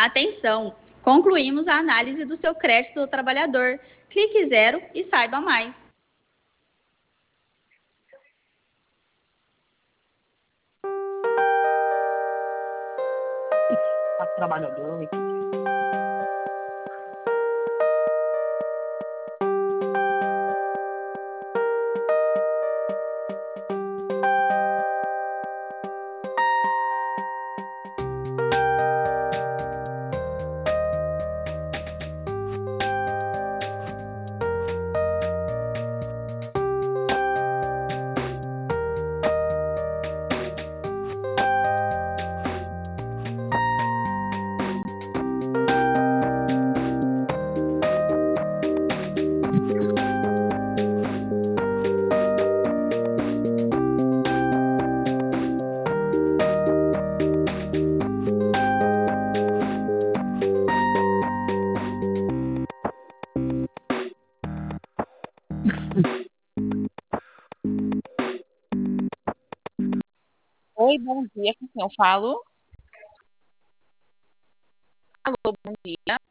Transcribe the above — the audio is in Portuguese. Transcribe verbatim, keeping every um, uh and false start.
Atenção! Concluímos a análise do seu crédito do trabalhador. Clique zero e saiba mais. Trabalhador. Oi, bom dia, com quem eu falo? Alô, bom dia.